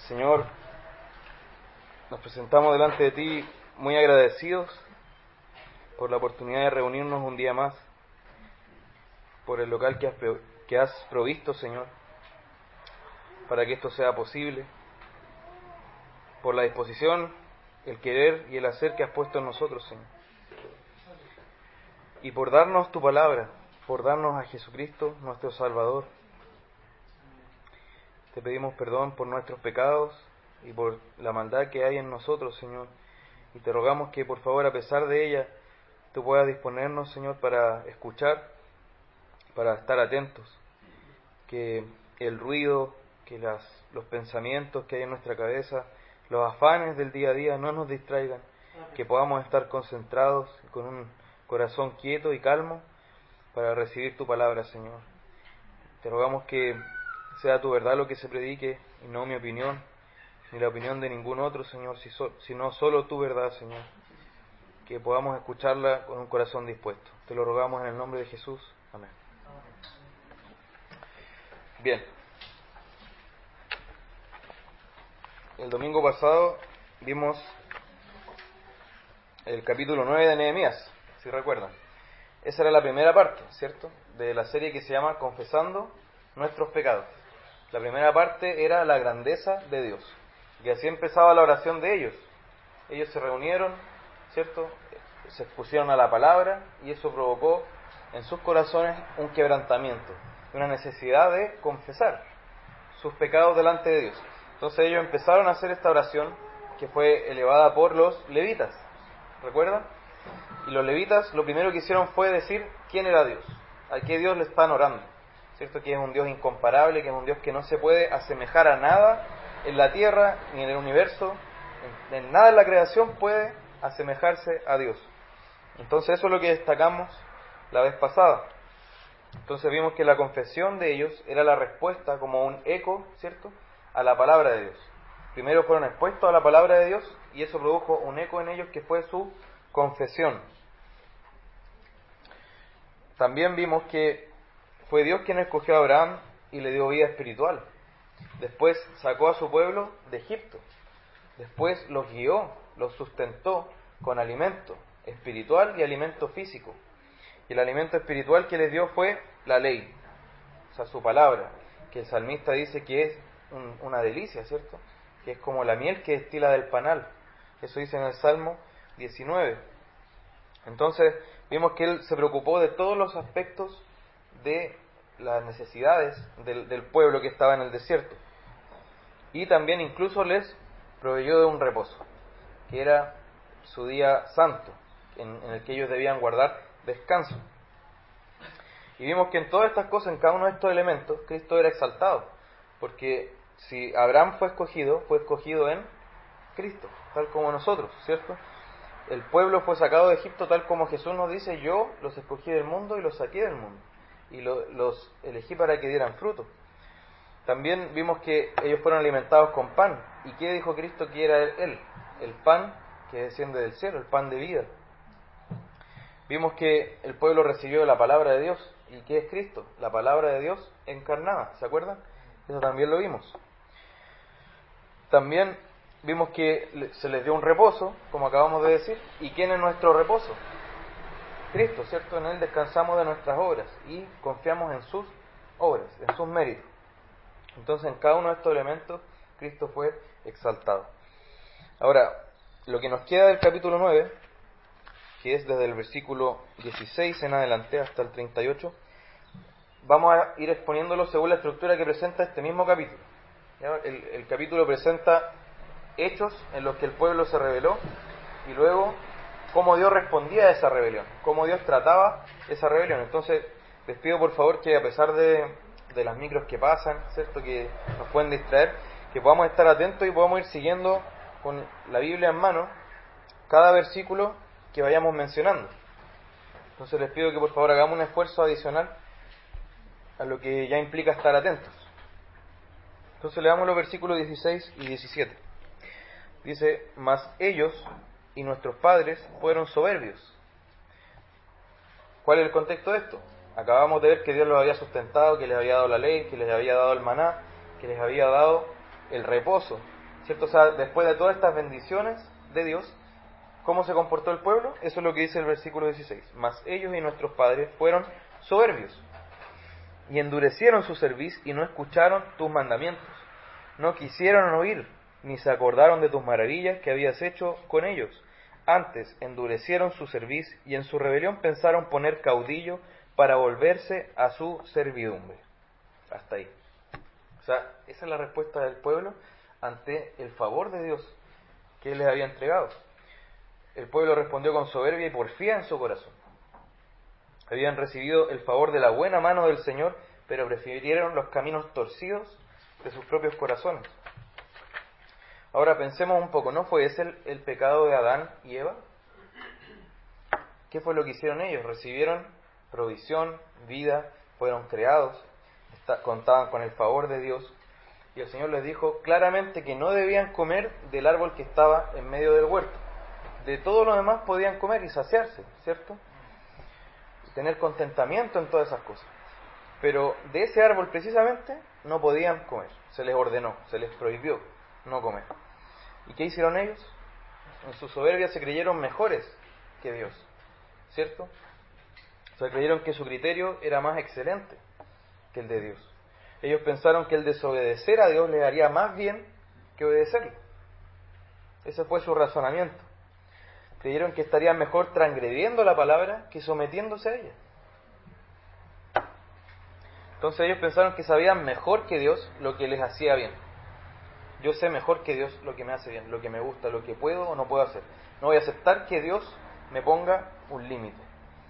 Señor, nos presentamos delante de Ti muy agradecidos por la oportunidad de reunirnos un día más, por el local que has provisto, Señor, para que esto sea posible, por la disposición, el querer y el hacer que has puesto en nosotros, Señor, y por darnos Tu palabra, por darnos a Jesucristo, nuestro Salvador. Te pedimos perdón por nuestros pecados y por la maldad que hay en nosotros, Señor, y te rogamos que por favor, a pesar de ella, Tú puedas disponernos, Señor, para escuchar, para estar atentos, que el ruido, que los pensamientos que hay en nuestra cabeza, los afanes del día a día no nos distraigan, que podamos estar concentrados con un corazón quieto y calmo para recibir Tu palabra, Señor. Te rogamos que sea Tu verdad lo que se predique y no mi opinión, ni la opinión de ningún otro, Señor, sino solo Tu verdad, Señor. Que podamos escucharla con un corazón dispuesto. Te lo rogamos en el nombre de Jesús. Amén. Bien. El domingo pasado vimos el capítulo 9 de Nehemías, si recuerdan. Esa era la primera parte, ¿cierto?, de la serie que se llama Confesando Nuestros Pecados. La primera parte era la grandeza de Dios. Y así empezaba la oración de ellos. Ellos se reunieron, ¿cierto?, se expusieron a la palabra y eso provocó en sus corazones un quebrantamiento, una necesidad de confesar sus pecados delante de Dios. Entonces ellos empezaron a hacer esta oración que fue elevada por los levitas, ¿recuerdan? Y los levitas lo primero que hicieron fue decir quién era Dios, a qué Dios le están orando, ¿cierto? Que es un Dios incomparable, que es un Dios que no se puede asemejar a nada en la tierra ni en el universo, en nada en la creación puede asemejarse a Dios. Entonces eso es lo que destacamos la vez pasada. Entonces vimos que la confesión de ellos era la respuesta como un eco, ¿cierto?, a la palabra de Dios. Primero fueron expuestos a la palabra de Dios y eso produjo un eco en ellos que fue su confesión. También vimos que fue Dios quien escogió a Abraham y le dio vida espiritual. Después sacó a su pueblo de Egipto. Después los guió, los sustentó con alimento espiritual y alimento físico. Y el alimento espiritual que les dio fue la ley, o sea, su palabra, que el salmista dice que es una delicia, ¿cierto? Que es como la miel que destila del panal. Eso dice en el Salmo 19. Entonces, vimos que él se preocupó de todos los aspectos de las necesidades del pueblo que estaba en el desierto. Y también incluso les proveyó de un reposo, que era su día santo, en el que ellos debían guardar descanso. Y vimos que en todas estas cosas, en cada uno de estos elementos, Cristo era exaltado, porque si Abraham fue escogido en Cristo, tal como nosotros, ¿cierto? El pueblo fue sacado de Egipto tal como Jesús nos dice: yo los escogí del mundo y los saqué del mundo, y los elegí para que dieran fruto. También vimos que ellos fueron alimentados con pan. ¿Y qué dijo Cristo que era Él? El pan que desciende del cielo, el pan de vida. Vimos que el pueblo recibió la palabra de Dios. ¿Y qué es Cristo? La palabra de Dios encarnada, ¿se acuerdan? Eso también lo vimos. También vimos que se les dio un reposo, como acabamos de decir. ¿Y quién es nuestro reposo? Cristo, ¿cierto? En Él descansamos de nuestras obras y confiamos en sus obras, en sus méritos. Entonces, en cada uno de estos elementos, Cristo fue exaltado. Ahora, lo que nos queda del capítulo 9, que es desde el versículo 16 en adelante hasta el 38, vamos a ir exponiéndolo según la estructura que presenta este mismo capítulo. El capítulo presenta hechos en los que el pueblo se rebeló y luego cómo Dios respondía a esa rebelión, cómo Dios trataba esa rebelión. Entonces, les pido por favor que a pesar de las micros que pasan, ¿cierto?, que nos pueden distraer, que podamos estar atentos y podamos ir siguiendo con la Biblia en mano cada versículo que vayamos mencionando. Entonces les pido que por favor hagamos un esfuerzo adicional a lo que ya implica estar atentos. Entonces leamos los versículos 16 y 17. Dice: mas ellos y nuestros padres fueron soberbios. ¿Cuál es el contexto de esto? Acabamos de ver que Dios los había sustentado, que les había dado la ley, que les había dado el maná, que les había dado el reposo, ¿cierto? O sea, después de todas estas bendiciones de Dios, ¿cómo se comportó el pueblo? Eso es lo que dice el versículo 16. Mas ellos y nuestros padres fueron soberbios y endurecieron su cerviz y no escucharon tus mandamientos. No quisieron oír, ni se acordaron de tus maravillas que habías hecho con ellos. Antes endurecieron su cerviz y en su rebelión pensaron poner caudillo para volverse a su servidumbre. Hasta ahí. O sea, esa es la respuesta del pueblo ante el favor de Dios que Él les había entregado. El pueblo respondió con soberbia y porfía en su corazón. Habían recibido el favor de la buena mano del Señor, pero prefirieron los caminos torcidos de sus propios corazones. Ahora pensemos un poco, ¿no fue ese el pecado de Adán y Eva? ¿Qué fue lo que hicieron ellos? Recibieron provisión, vida, fueron creados, contaban con el favor de Dios, y el Señor les dijo claramente que no debían comer del árbol que estaba en medio del huerto. De todo lo demás podían comer y saciarse, ¿cierto? Y tener contentamiento en todas esas cosas. Pero de ese árbol precisamente no podían comer. Se les ordenó, se les prohibió no comer. ¿Y qué hicieron ellos? En su soberbia se creyeron mejores que Dios, ¿cierto? O sea, creyeron que su criterio era más excelente que el de Dios. Ellos pensaron que el desobedecer a Dios les haría más bien que obedecerle. Ese fue su razonamiento. Creyeron que estarían mejor transgrediendo la palabra que sometiéndose a ella. Entonces ellos pensaron que sabían mejor que Dios lo que les hacía bien. Yo sé mejor que Dios lo que me hace bien, lo que me gusta, lo que puedo o no puedo hacer. No voy a aceptar que Dios me ponga un límite.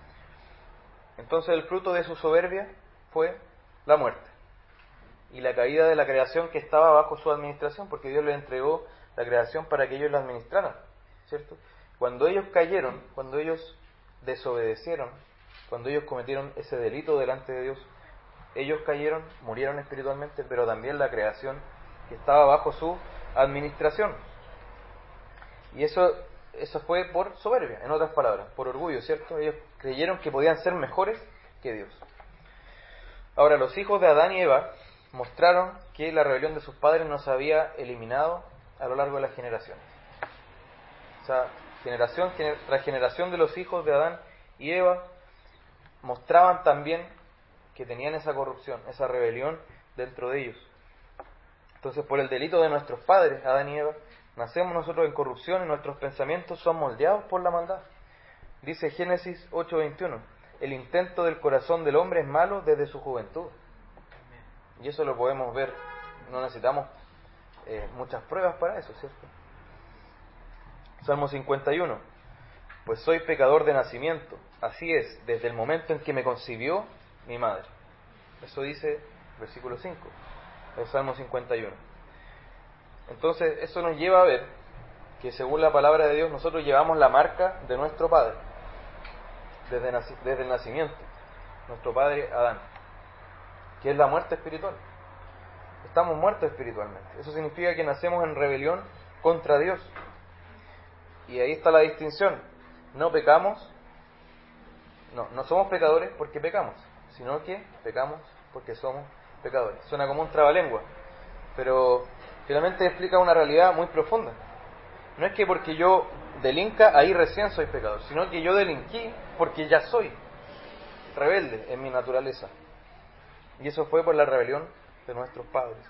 Entonces el fruto de su soberbia fue la muerte y la caída de la creación que estaba bajo su administración, porque Dios les entregó la creación para que ellos la administraran, ¿cierto? Cuando ellos cayeron, cuando ellos desobedecieron, cuando ellos cometieron ese delito delante de Dios, ellos cayeron, murieron espiritualmente, pero también la creación que estaba bajo su administración. Y eso fue por soberbia, en otras palabras, por orgullo, ¿cierto? Ellos creyeron que podían ser mejores que Dios. Ahora, los hijos de Adán y Eva mostraron que la rebelión de sus padres no se había eliminado a lo largo de las generaciones. O sea, generación tras generación de los hijos de Adán y Eva mostraban también que tenían esa corrupción, esa rebelión dentro de ellos. Entonces, por el delito de nuestros padres, Adán y Eva, nacemos nosotros en corrupción y nuestros pensamientos son moldeados por la maldad. Dice Génesis 8:21, el intento del corazón del hombre es malo desde su juventud. Y eso lo podemos ver, no necesitamos muchas pruebas para eso, ¿cierto? Salmo 51, pues soy pecador de nacimiento, así es, desde el momento en que me concibió mi madre. Eso dice versículo 5, del Salmo 51. Entonces, eso nos lleva a ver que según la palabra de Dios, nosotros llevamos la marca de nuestro padre, desde el nacimiento, nuestro padre Adán, que es la muerte espiritual. Estamos muertos espiritualmente. Eso significa que nacemos en rebelión contra Dios. Y ahí está la distinción. No pecamos, no somos pecadores porque pecamos, sino que pecamos porque somos pecadores. Suena como un trabalengua, pero finalmente explica una realidad muy profunda. No es que porque yo delinca, ahí recién soy pecador, sino que yo delinquí porque ya soy rebelde en mi naturaleza. Y eso fue por la rebelión de nuestros padres.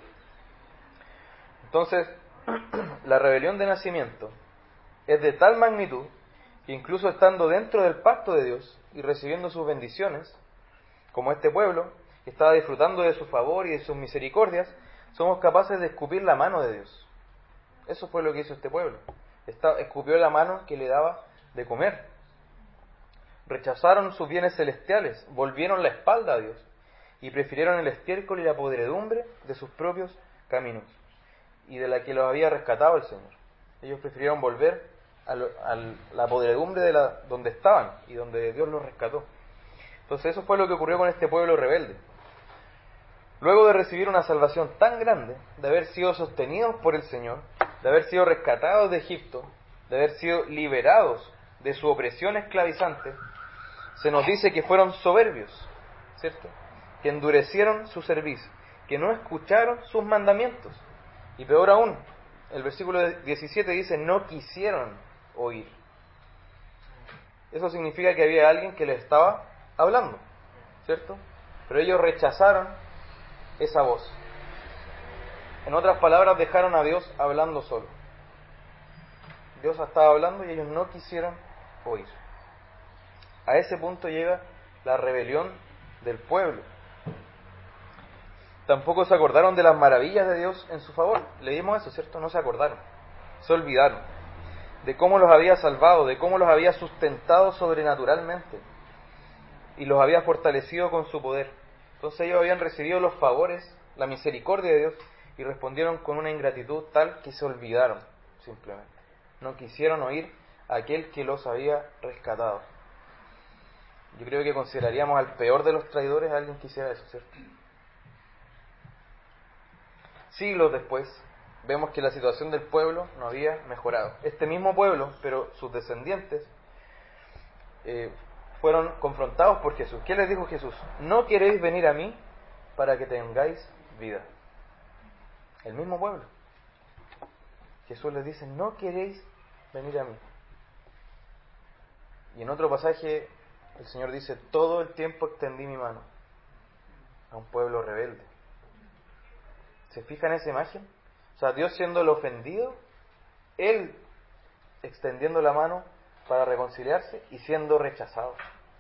Entonces, la rebelión de nacimiento es de tal magnitud que incluso estando dentro del pacto de Dios y recibiendo sus bendiciones, como este pueblo que estaba disfrutando de su favor y de sus misericordias, somos capaces de escupir la mano de Dios. Eso fue lo que hizo este pueblo. Escupió la mano que le daba de comer. Rechazaron sus bienes celestiales, volvieron la espalda a Dios y prefirieron el estiércol y la podredumbre de sus propios caminos y de la que los había rescatado el Señor. Ellos prefirieron volver a la podredumbre de donde estaban y donde Dios los rescató. Entonces eso fue lo que ocurrió con este pueblo rebelde. Luego de recibir una salvación tan grande, de haber sido sostenidos por el Señor, de haber sido rescatados de Egipto, de haber sido liberados de su opresión esclavizante, se nos dice que fueron soberbios, ¿cierto? Que endurecieron su cerviz, que no escucharon sus mandamientos. Y peor aún, el versículo 17 dice, no quisieron oír. Eso significa que había alguien que les estaba hablando, ¿cierto? Pero ellos rechazaron esa voz. En otras palabras, dejaron a Dios hablando solo. Dios estaba hablando y ellos no quisieron oír. A ese punto llega la rebelión del pueblo. Tampoco se acordaron de las maravillas de Dios en su favor. Leímos eso, ¿cierto? No se acordaron. Se olvidaron de cómo los había salvado, de cómo los había sustentado sobrenaturalmente y los había fortalecido con su poder. Entonces ellos habían recibido los favores, la misericordia de Dios, y respondieron con una ingratitud tal que se olvidaron, simplemente. No quisieron oír a aquel que los había rescatado. Yo creo que consideraríamos al peor de los traidores a alguien que hiciera eso, ¿cierto? Siglos después, vemos que la situación del pueblo no había mejorado. Este mismo pueblo, pero sus descendientes, fueron confrontados por Jesús. ¿Qué les dijo Jesús? No queréis venir a mí para que tengáis vida. El mismo pueblo. Jesús les dice, no queréis venir a mí. Y en otro pasaje, el Señor dice, todo el tiempo extendí mi mano a un pueblo rebelde. ¿Se fijan en esa imagen? O sea, Dios siendo el ofendido, Él extendiendo la mano para reconciliarse y siendo rechazado.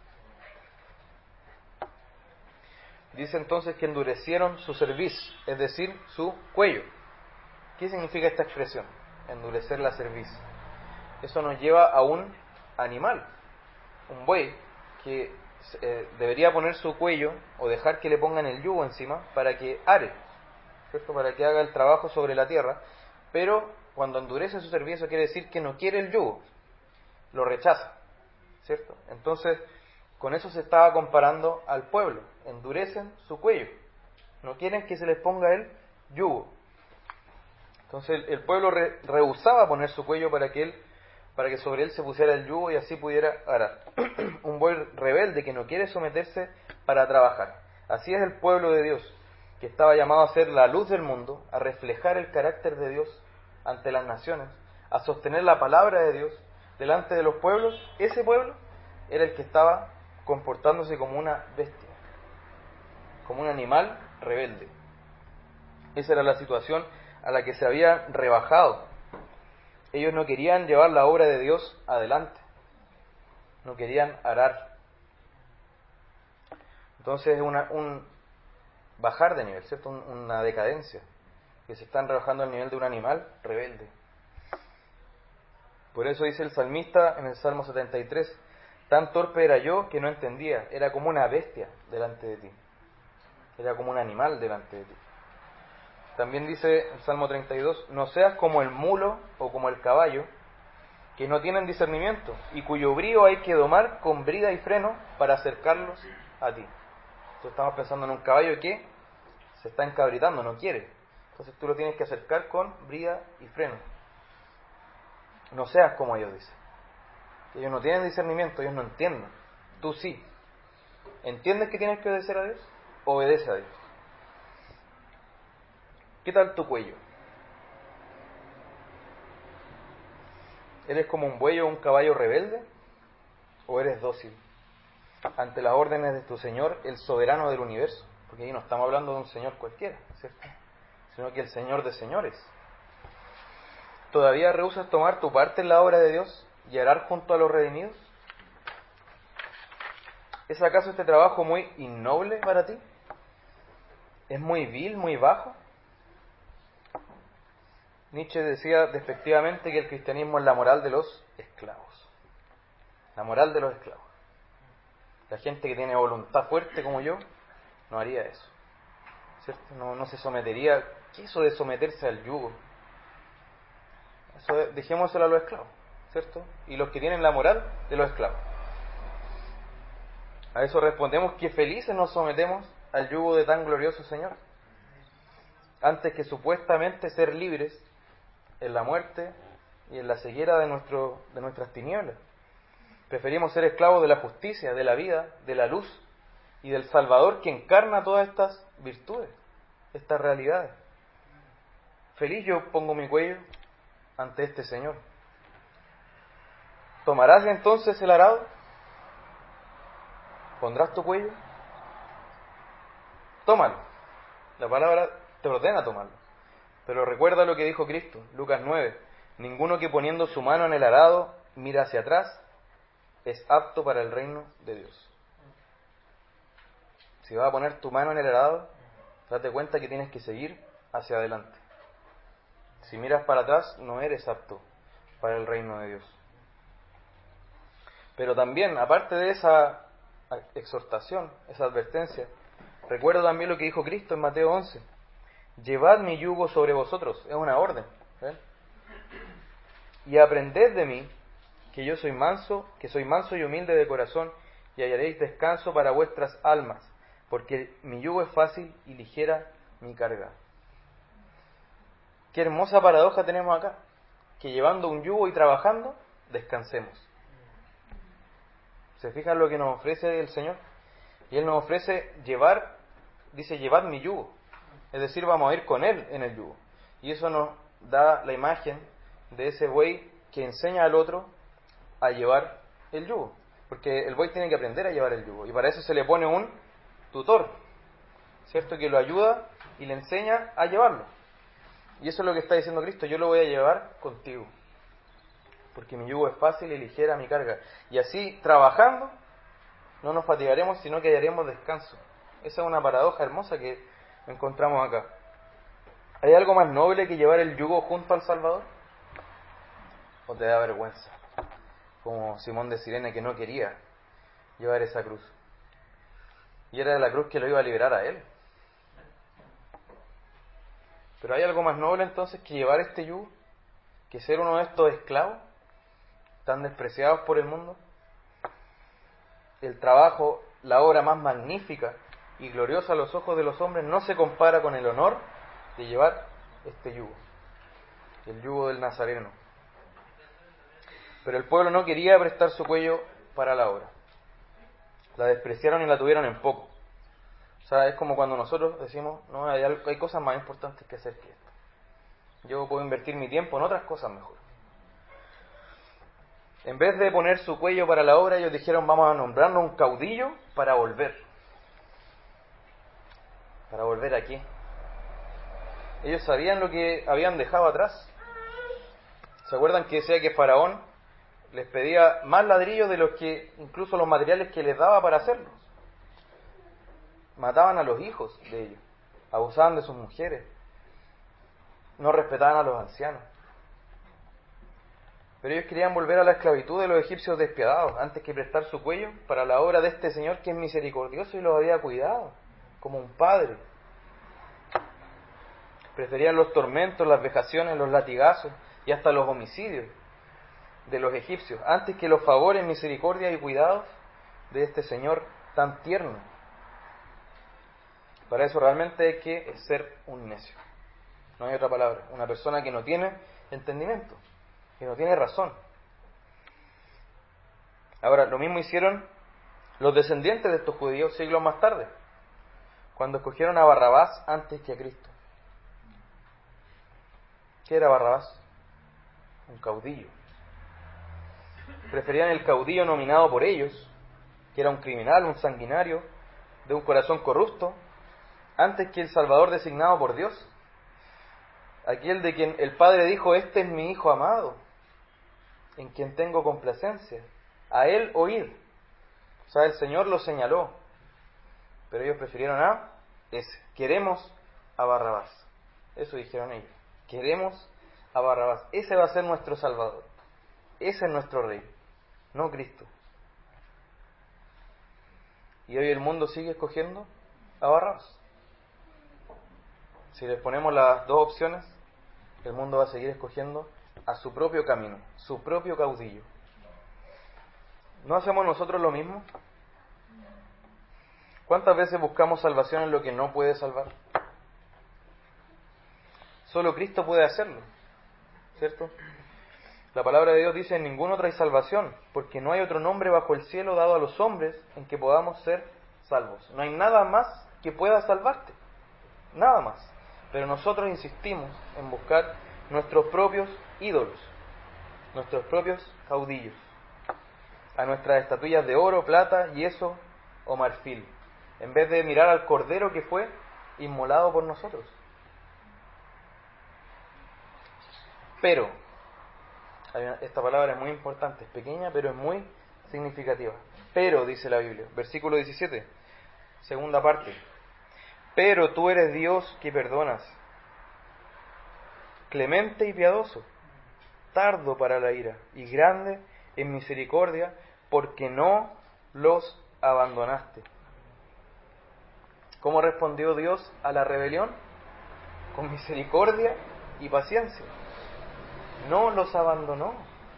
Dice entonces que endurecieron su cerviz, es decir, su cuello. ¿Qué significa esta expresión? Endurecer la cerviz. Eso nos lleva a un animal, un buey, que debería poner su cuello o dejar que le pongan el yugo encima para que are, ¿cierto? Para que haga el trabajo sobre la tierra, pero cuando endurece su cerviz eso quiere decir que no quiere el yugo, lo rechaza, ¿cierto? Entonces, con eso se estaba comparando al pueblo, endurecen su cuello, no quieren que se les ponga el yugo. Entonces el pueblo rehusaba poner su cuello para que sobre él se pusiera el yugo y así pudiera arar. Un buey rebelde que no quiere someterse para trabajar. Así es el pueblo de Dios, que estaba llamado a ser la luz del mundo, a reflejar el carácter de Dios ante las naciones, a sostener la palabra de Dios delante de los pueblos. Ese pueblo era el que estaba comportándose como una bestia, como un animal rebelde. Esa era la situación a la que se había rebajado. Ellos no querían llevar la obra de Dios adelante, no querían arar. Entonces es un bajar de nivel, ¿cierto? Una decadencia, que se están rebajando al nivel de un animal rebelde. Por eso dice el salmista en el Salmo 73, tan torpe era yo que no entendía, era como una bestia delante de ti, era como un animal delante de ti. También dice el Salmo 32, no seas como el mulo o como el caballo, que no tienen discernimiento, y cuyo brío hay que domar con brida y freno para acercarlos a ti. Entonces estamos pensando en un caballo que se está encabritando, no quiere. Entonces tú lo tienes que acercar con brida y freno. No seas como ellos, dice. Ellos no tienen discernimiento, ellos no entienden. Tú sí. ¿Entiendes que tienes que obedecer a Dios? Obedece a Dios. ¿Qué tal tu cuello? ¿Eres como un buey o un caballo rebelde? ¿O eres dócil ante las órdenes de tu Señor, el soberano del universo? Porque ahí no estamos hablando de un Señor cualquiera, ¿cierto? Sino que el Señor de señores. ¿Todavía rehusas tomar tu parte en la obra de Dios y arar junto a los redimidos? ¿Es acaso este trabajo muy innoble para ti? ¿Es muy vil, muy bajo? Nietzsche decía despectivamente que el cristianismo es la moral de los esclavos. La moral de los esclavos. La gente que tiene voluntad fuerte como yo no haría eso, ¿cierto? No se sometería. ¿Qué es eso de someterse al yugo? Eso dejémoselo a los esclavos, ¿cierto? Y los que tienen la moral de los esclavos. A eso respondemos que felices nos sometemos al yugo de tan glorioso Señor, antes que supuestamente ser libres en la muerte y en la ceguera de nuestras tinieblas. Preferimos ser esclavos de la justicia, de la vida, de la luz y del Salvador que encarna todas estas virtudes, estas realidades. Feliz yo pongo mi cuello ante este Señor. ¿Tomarás entonces el arado? ¿Pondrás tu cuello? Tómalo. La palabra te ordena tomarlo. Pero recuerda lo que dijo Cristo, Lucas 9. Ninguno que poniendo su mano en el arado mira hacia atrás es apto para el reino de Dios. Si vas a poner tu mano en el arado, date cuenta que tienes que seguir hacia adelante. Si miras para atrás, no eres apto para el reino de Dios. Pero también, aparte de esa exhortación, esa advertencia, recuerda también lo que dijo Cristo en Mateo 11. Llevad mi yugo sobre vosotros, es una orden. Y aprended de mí, que soy manso y humilde de corazón, y hallaréis descanso para vuestras almas, porque mi yugo es fácil y ligera mi carga. Qué hermosa paradoja tenemos acá, que llevando un yugo y trabajando, descansemos. ¿Se fijan lo que nos ofrece el Señor? Y Él nos ofrece llevar, dice, llevad mi yugo. Es decir, vamos a ir con Él en el yugo. Y eso nos da la imagen de ese buey que enseña al otro a llevar el yugo. Porque el buey tiene que aprender a llevar el yugo. Y para eso se le pone un tutor, ¿cierto? Que lo ayuda y le enseña a llevarlo. Y eso es lo que está diciendo Cristo. Yo lo voy a llevar contigo. Porque mi yugo es fácil y ligera mi carga. Y así, trabajando, no nos fatigaremos, sino que hallaremos descanso. Esa es una paradoja hermosa que encontramos acá. ¿Hay algo más noble que llevar el yugo junto al Salvador? ¿O te da vergüenza? Como Simón de Cirene, que no quería llevar esa cruz. Y era la cruz que lo iba a liberar a él. ¿Pero hay algo más noble entonces que llevar este yugo? ¿Que ser uno de estos esclavos tan despreciados por el mundo? El trabajo, la obra más magnífica y gloriosa a los ojos de los hombres, no se compara con el honor de llevar este yugo, el yugo del Nazareno. Pero el pueblo no quería prestar su cuello para la obra. La despreciaron y la tuvieron en poco. O sea, es como cuando nosotros decimos, no, hay cosas más importantes que hacer que esto. Yo puedo invertir mi tiempo en otras cosas mejor. En vez de poner su cuello para la obra, ellos dijeron, vamos a nombrarnos un caudillo para volver. ¿Para volver a qué? Ellos sabían lo que habían dejado atrás. ¿Se acuerdan que decía que Faraón les pedía más ladrillos de los que, incluso los materiales que les daba para hacerlos? Mataban a los hijos de ellos, abusaban de sus mujeres, no respetaban a los ancianos. Pero ellos querían volver a la esclavitud de los egipcios despiadados, antes que prestar su cuello para la obra de este Señor que es misericordioso y los había cuidado, como un padre. Preferían los tormentos, las vejaciones, los latigazos y hasta los homicidios de los egipcios, antes que los favores, misericordia y cuidados de este Señor tan tierno. Para eso realmente hay que ser un necio. No hay otra palabra. Una persona que no tiene entendimiento, que no tiene razón. Ahora, lo mismo hicieron los descendientes de estos judíos siglos más tarde, cuando escogieron a Barrabás antes que a Cristo. ¿Qué era Barrabás? Un caudillo. Preferían el caudillo nominado por ellos, que era un criminal, un sanguinario, de un corazón corrupto, antes que el Salvador designado por Dios, aquel de quien el Padre dijo, este es mi Hijo amado, en quien tengo complacencia, a él oíd. O sea, el Señor lo señaló, pero ellos prefirieron a ese. Queremos a Barrabás. Eso dijeron ellos. Queremos a Barrabás. Ese va a ser nuestro Salvador. Ese es nuestro Rey, no Cristo. Y hoy el mundo sigue escogiendo a Barrabás. Si les ponemos las dos opciones, el mundo va a seguir escogiendo a su propio camino, su propio caudillo. ¿No hacemos nosotros lo mismo? ¿Cuántas veces buscamos salvación en lo que no puede salvar? Solo Cristo puede hacerlo, ¿cierto? La palabra de Dios dice, en ningún otro hay salvación, porque no hay otro nombre bajo el cielo dado a los hombres en que podamos ser salvos. No hay nada más que pueda salvarte, nada más. Pero nosotros insistimos en buscar nuestros propios ídolos, nuestros propios caudillos, a nuestras estatuillas de oro, plata, yeso o marfil, en vez de mirar al Cordero que fue inmolado por nosotros. Pero, esta palabra es muy importante, es pequeña pero es muy significativa. Pero, dice la Biblia, versículo 17, segunda parte: pero tú eres Dios que perdonas, clemente y piadoso, tardo para la ira y grande en misericordia, porque no los abandonaste. ¿Cómo respondió Dios a la rebelión? Con misericordia y paciencia. No los abandonó.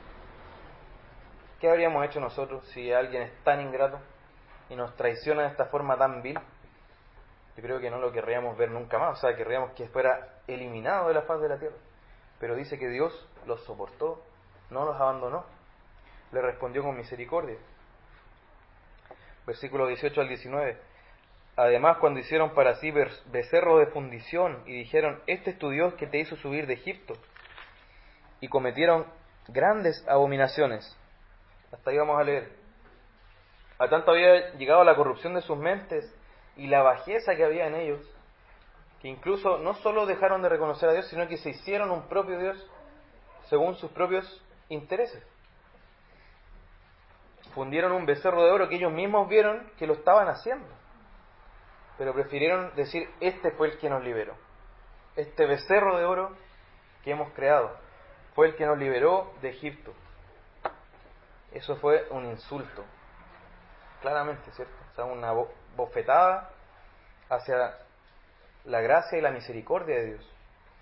¿Qué habríamos hecho nosotros si alguien es tan ingrato y nos traiciona de esta forma tan vil? Yo creo que no lo querríamos ver nunca más, o sea, querríamos que fuera eliminado de la faz de la tierra. Pero dice que Dios los soportó, no los abandonó, le respondió con misericordia. Versículos 18 al 19. Además, cuando hicieron para sí becerro de fundición y dijeron: este es tu Dios que te hizo subir de Egipto, y cometieron grandes abominaciones. Hasta ahí vamos a leer. A tanto había llegado la corrupción de sus mentes y la bajeza que había en ellos, que incluso no solo dejaron de reconocer a Dios, sino que se hicieron un propio Dios según sus propios intereses. Fundieron un becerro de oro que ellos mismos vieron que lo estaban haciendo, pero prefirieron decir: este fue el que nos liberó. Este becerro de oro que hemos creado fue el que nos liberó de Egipto. Eso fue un insulto, claramente, ¿cierto? O sea, una bofetada hacia la gracia y la misericordia de Dios.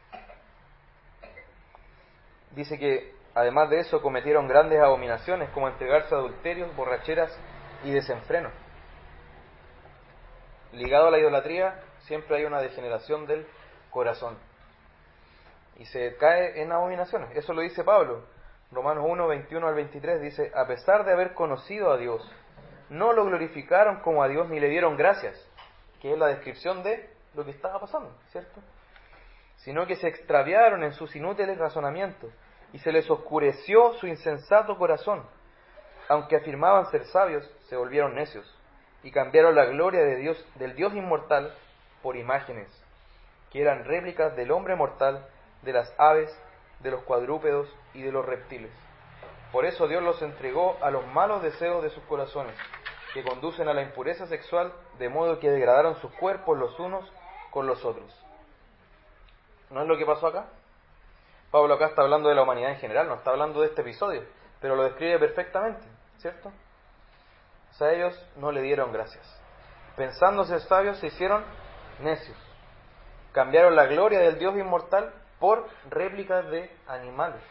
Dice que además de eso cometieron grandes abominaciones, como entregarse a adulterios, borracheras y desenfreno. Ligado a la idolatría siempre hay una degeneración del corazón y se cae en abominaciones. Eso lo dice Pablo. Romanos 1, 21 al 23 dice: a pesar de haber conocido a Dios, no lo glorificaron como a Dios ni le dieron gracias, que es la descripción de lo que estaba pasando, ¿cierto? Sino que se extraviaron en sus inútiles razonamientos y se les oscureció su insensato corazón. Aunque afirmaban ser sabios, se volvieron necios y cambiaron la gloria de Dios, del Dios inmortal, por imágenes, que eran réplicas del hombre mortal, de las aves, de los cuadrúpedos y de los reptiles. Por eso Dios los entregó a los malos deseos de sus corazones, que conducen a la impureza sexual, de modo que degradaron sus cuerpos los unos con los otros. ¿No es lo que pasó acá? Pablo acá está hablando de la humanidad en general, no está hablando de este episodio, pero lo describe perfectamente, ¿cierto? O sea, ellos no le dieron gracias. Pensando ser sabios, se hicieron necios. Cambiaron la gloria del Dios inmortal por réplicas de animales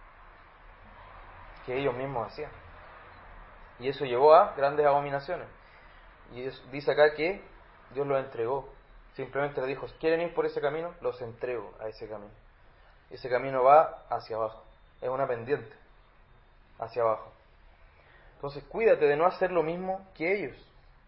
que ellos mismos hacían. Y eso llevó a grandes abominaciones. Y dice acá que Dios los entregó. Simplemente le dijo: ¿quieren ir por ese camino? Los entrego a ese camino. Ese camino va hacia abajo. Es una pendiente hacia abajo. Entonces cuídate de no hacer lo mismo que ellos.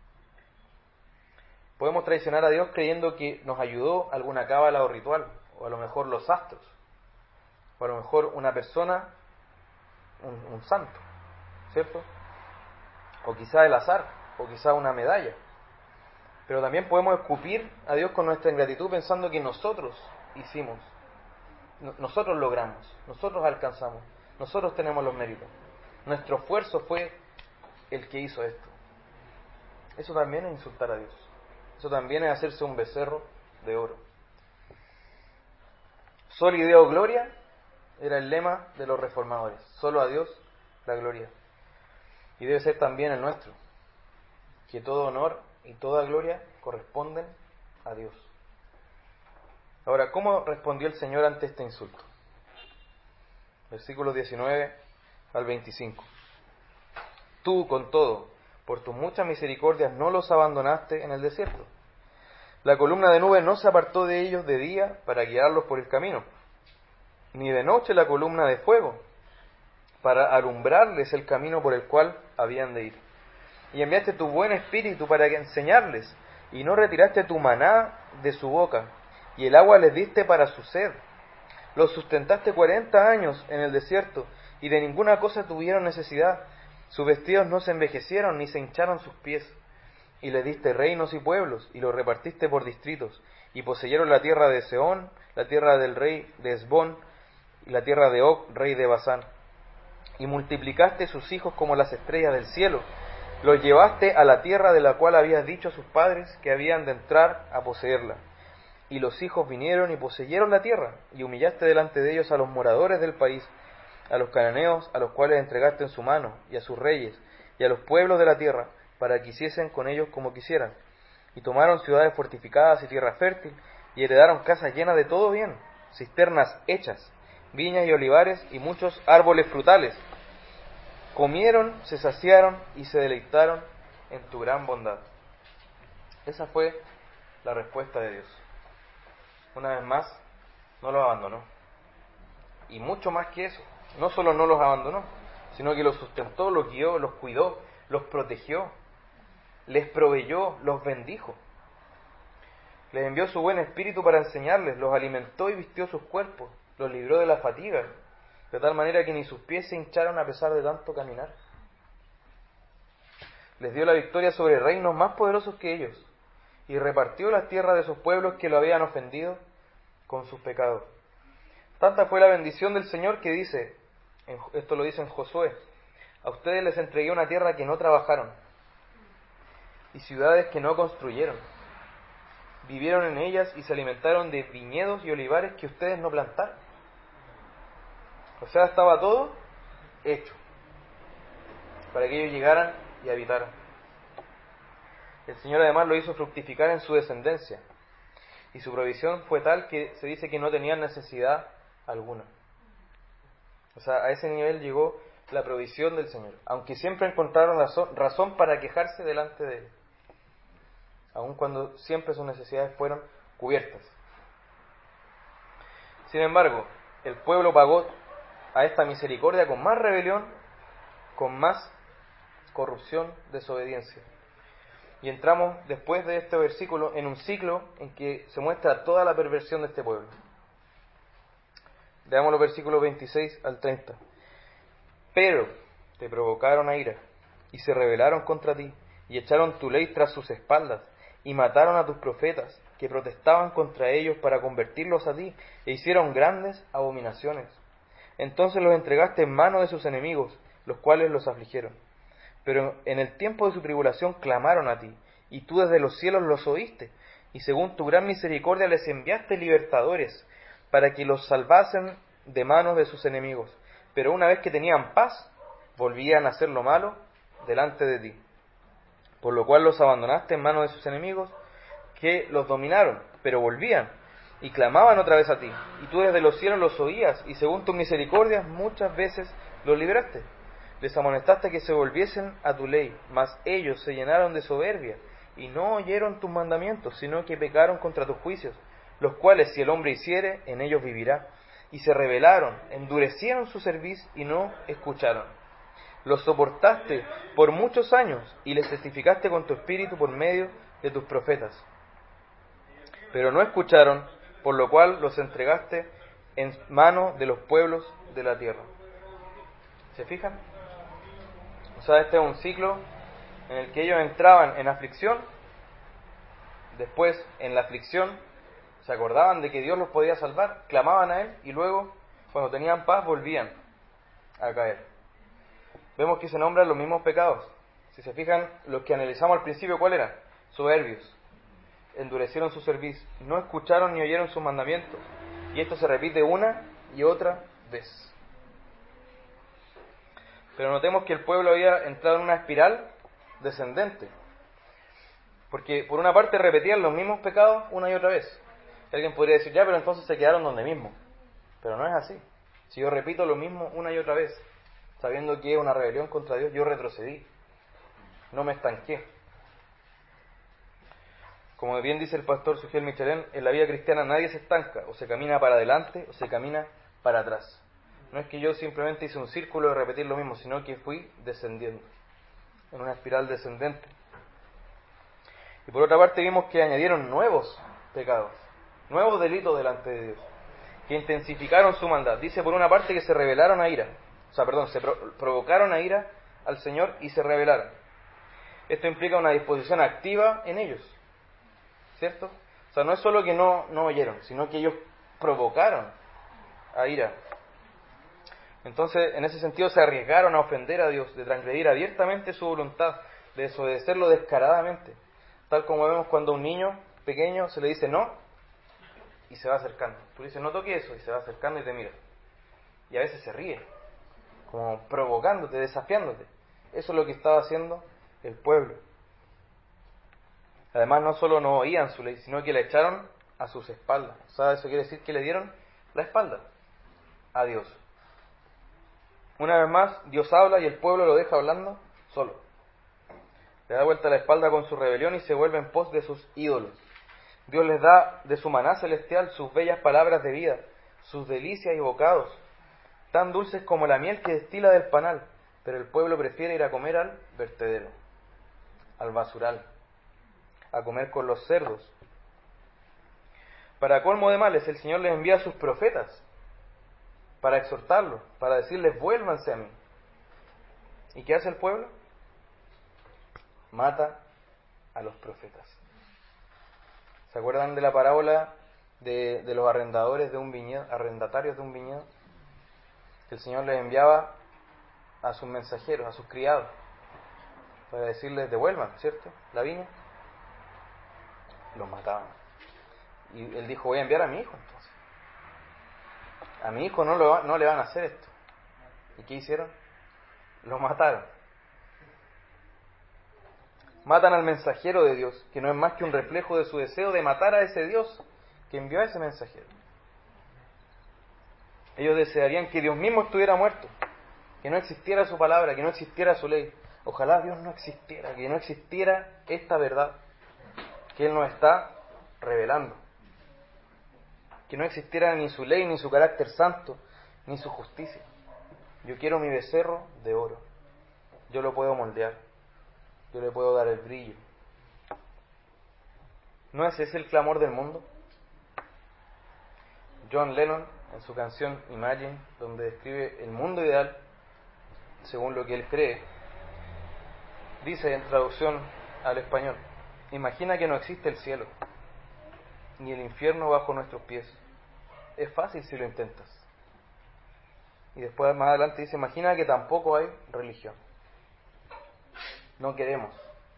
Podemos traicionar a Dios creyendo que nos ayudó alguna cábala o ritual, o a lo mejor los astros, o a lo mejor una persona, un santo, ¿cierto? O quizá el azar, o quizá una medalla. Pero también podemos escupir a Dios con nuestra ingratitud pensando que nosotros hicimos, nosotros logramos, nosotros alcanzamos, nosotros tenemos los méritos. Nuestro esfuerzo fue el que hizo esto. Eso también es insultar a Dios. Eso también es hacerse un becerro de oro. Sol y Deo gloria era el lema de los reformadores. Solo a Dios la gloria. Y debe ser también el nuestro. Que todo honor y toda gloria corresponden a Dios. Ahora, ¿cómo respondió el Señor ante este insulto? Versículos 19 al 25. Tú, con todo, por tus muchas misericordias no los abandonaste en el desierto. La columna de nube no se apartó de ellos de día para guiarlos por el camino, ni de noche la columna de fuego para alumbrarles el camino por el cual habían de ir. Y enviaste tu buen espíritu para enseñarles, y no retiraste tu maná de su boca, y el agua les diste para su sed. Los sustentaste 40 años en el desierto, y de ninguna cosa tuvieron necesidad. Sus vestidos no se envejecieron, ni se hincharon sus pies. Y les diste reinos y pueblos, y los repartiste por distritos, y poseyeron la tierra de Sehón, la tierra del rey de Hesbón, y la tierra de Og, rey de Basán. Y multiplicaste sus hijos como las estrellas del cielo. Los llevaste a la tierra de la cual habías dicho a sus padres que habían de entrar a poseerla. Y los hijos vinieron y poseyeron la tierra, y humillaste delante de ellos a los moradores del país, a los cananeos, a los cuales entregaste en su mano, y a sus reyes, y a los pueblos de la tierra, para que hiciesen con ellos como quisieran. Y tomaron ciudades fortificadas y tierra fértil, y heredaron casas llenas de todo bien, cisternas hechas, viñas y olivares, y muchos árboles frutales. Comieron, se saciaron y se deleitaron en tu gran bondad. Esa fue la respuesta de Dios. Una vez más, no los abandonó. Y mucho más que eso, no solo no los abandonó, sino que los sustentó, los guió, los cuidó, los protegió, les proveyó, los bendijo. Les envió su buen espíritu para enseñarles, los alimentó y vistió sus cuerpos, los libró de la fatiga, de tal manera que ni sus pies se hincharon a pesar de tanto caminar. Les dio la victoria sobre reinos más poderosos que ellos, y repartió las tierras de esos pueblos que lo habían ofendido con sus pecados. Tanta fue la bendición del Señor que dice, esto lo dice en Josué, a ustedes les entregué una tierra que no trabajaron, y ciudades que no construyeron. Vivieron en ellas y se alimentaron de viñedos y olivares que ustedes no plantaron. O sea, estaba todo hecho para que ellos llegaran y habitaran. El Señor además lo hizo fructificar en su descendencia, y su provisión fue tal que se dice que no tenían necesidad alguna. O sea, a ese nivel llegó la provisión del Señor, aunque siempre encontraron razón para quejarse delante de Él, aun cuando siempre sus necesidades fueron cubiertas. Sin embargo, el pueblo pagó a esta misericordia con más rebelión, con más corrupción, desobediencia. Y entramos después de este versículo en un ciclo en que se muestra toda la perversión de este pueblo. Leamos los versículos 26 al 30. Pero te provocaron a ira, y se rebelaron contra ti, y echaron tu ley tras sus espaldas, y mataron a tus profetas, que protestaban contra ellos para convertirlos a ti, e hicieron grandes abominaciones. Entonces los entregaste en mano de sus enemigos, los cuales los afligieron. Pero en el tiempo de su tribulación clamaron a ti, y tú desde los cielos los oíste, y según tu gran misericordia les enviaste libertadores, para que los salvasen de manos de sus enemigos. Pero una vez que tenían paz, volvían a hacer lo malo delante de ti. Por lo cual los abandonaste en manos de sus enemigos, que los dominaron, pero volvían, y clamaban otra vez a ti. Y tú desde los cielos los oías, y según tus misericordias muchas veces los libraste. Les amonestaste que se volviesen a tu ley, mas ellos se llenaron de soberbia, y no oyeron tus mandamientos, sino que pecaron contra tus juicios, los cuales si el hombre hiciere, en ellos vivirá. Y se rebelaron, endurecieron su cerviz y no escucharon. Los soportaste por muchos años, y les testificaste con tu espíritu por medio de tus profetas. Pero no escucharon, por lo cual los entregaste en mano de los pueblos de la tierra. ¿Se fijan? O sea, este es un ciclo en el que ellos entraban en aflicción, después en la aflicción se acordaban de que Dios los podía salvar, clamaban a Él, y luego, cuando tenían paz, volvían a caer. Vemos que se nombran los mismos pecados. Si se fijan, los que analizamos al principio, ¿cuál eran? Soberbios. Endurecieron su cerviz, no escucharon ni oyeron sus mandamientos. Y esto se repite una y otra vez. Pero notemos que el pueblo había entrado en una espiral descendente. Porque por una parte repetían los mismos pecados una y otra vez. Alguien podría decir, ya, pero entonces se quedaron donde mismo. Pero no es así. Si yo repito lo mismo una y otra vez, sabiendo que es una rebelión contra Dios, yo retrocedí. No me estanqué. Como bien dice el pastor Sugel Michelén, en la vida cristiana nadie se estanca, o se camina para adelante o se camina para atrás. No es que yo simplemente hice un círculo de repetir lo mismo, sino que fui descendiendo, en una espiral descendente. Y por otra parte vimos que añadieron nuevos pecados, nuevos delitos delante de Dios. que intensificaron su maldad. Dice por una parte que se rebelaron a ira, se provocaron a ira al Señor y se rebelaron. Esto implica una disposición activa en ellos, ¿cierto? O sea, no es solo que no oyeron, sino que ellos provocaron a ira. Entonces, en ese sentido, se arriesgaron a ofender a Dios, de transgredir abiertamente su voluntad, de desobedecerlo descaradamente. Tal como vemos cuando a un niño pequeño se le dice no, y se va acercando. Tú le dices, no toques eso, y se va acercando y te mira. Y a veces se ríe, como provocándote, desafiándote. Eso es lo que estaba haciendo el pueblo. Además, no solo no oían su ley, sino que la echaron a sus espaldas. O sea, eso quiere decir que le dieron la espalda a Dios. Una vez más, Dios habla y el pueblo lo deja hablando solo. Le da vuelta la espalda con su rebelión y se vuelve en pos de sus ídolos. Dios les da de su maná celestial sus bellas palabras de vida, sus delicias y bocados, tan dulces como la miel que destila del panal, pero el pueblo prefiere ir a comer al vertedero, al basural, a comer con los cerdos. Para colmo de males, el Señor les envía a sus profetas para exhortarlos, para decirles, vuélvanse a mí. ¿Y qué hace el pueblo? Mata a los profetas. ¿Se acuerdan de la parábola de los arrendatarios de un viñedo? Que el Señor les enviaba a sus mensajeros, a sus criados, para decirles, devuelvan, ¿cierto?, la viña. Los mataban. Y Él dijo, voy a enviar a mi hijo entonces. A mi hijo no le van a hacer esto. ¿Y qué hicieron? Lo mataron. Matan al mensajero de Dios, que no es más que un reflejo de su deseo de matar a ese Dios que envió a ese mensajero. Ellos desearían que Dios mismo estuviera muerto, que no existiera su palabra, que no existiera su ley. Ojalá Dios no existiera, que no existiera esta verdad que Él nos está revelando. Que no existiera ni su ley, ni su carácter santo, ni su justicia. Yo quiero mi becerro de oro. Yo lo puedo moldear. Yo le puedo dar el brillo. ¿No es ese el clamor del mundo? John Lennon, en su canción Imagine, donde describe el mundo ideal, según lo que él cree, dice en traducción al español, imagina que no existe el cielo, ni el infierno bajo nuestros pies. Es fácil si lo intentas. Y después más adelante dice, imagina que tampoco hay religión. No queremos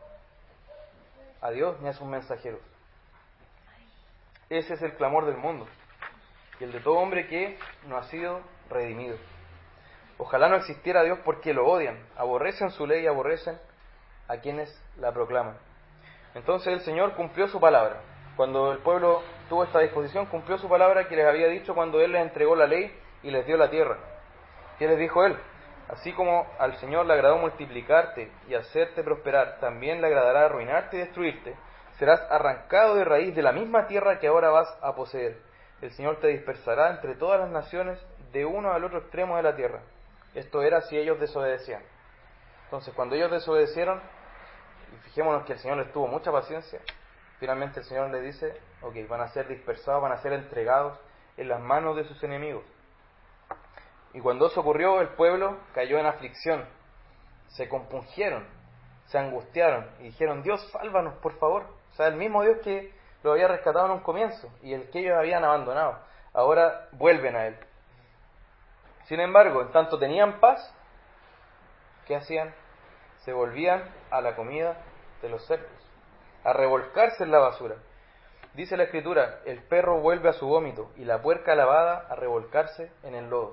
a Dios ni a sus mensajeros. Ese es el clamor del mundo y el de todo hombre que no ha sido redimido. Ojalá no existiera Dios porque lo odian, aborrecen su ley y aborrecen a quienes la proclaman. Entonces el Señor cumplió su palabra. Cuando el pueblo tuvo esta disposición, cumplió su palabra que les había dicho cuando Él les entregó la ley y les dio la tierra. ¿Qué les dijo Él? Así como al Señor le agradó multiplicarte y hacerte prosperar, también le agradará arruinarte y destruirte. Serás arrancado de raíz de la misma tierra que ahora vas a poseer. El Señor te dispersará entre todas las naciones de uno al otro extremo de la tierra. Esto era si ellos desobedecían. Entonces, cuando ellos desobedecieron, y fijémonos que el Señor les tuvo mucha paciencia, finalmente el Señor les dice, ok, van a ser dispersados, van a ser entregados en las manos de sus enemigos. Y cuando eso ocurrió, el pueblo cayó en aflicción, se compungieron, se angustiaron y dijeron, Dios, sálvanos, por favor. O sea, el mismo Dios que lo había rescatado en un comienzo y el que ellos habían abandonado, ahora vuelven a Él. Sin embargo, en tanto tenían paz, ¿qué hacían? Se volvían a la comida de los cerdos, a revolcarse en la basura. Dice la Escritura, el perro vuelve a su vómito y la puerca lavada a revolcarse en el lodo.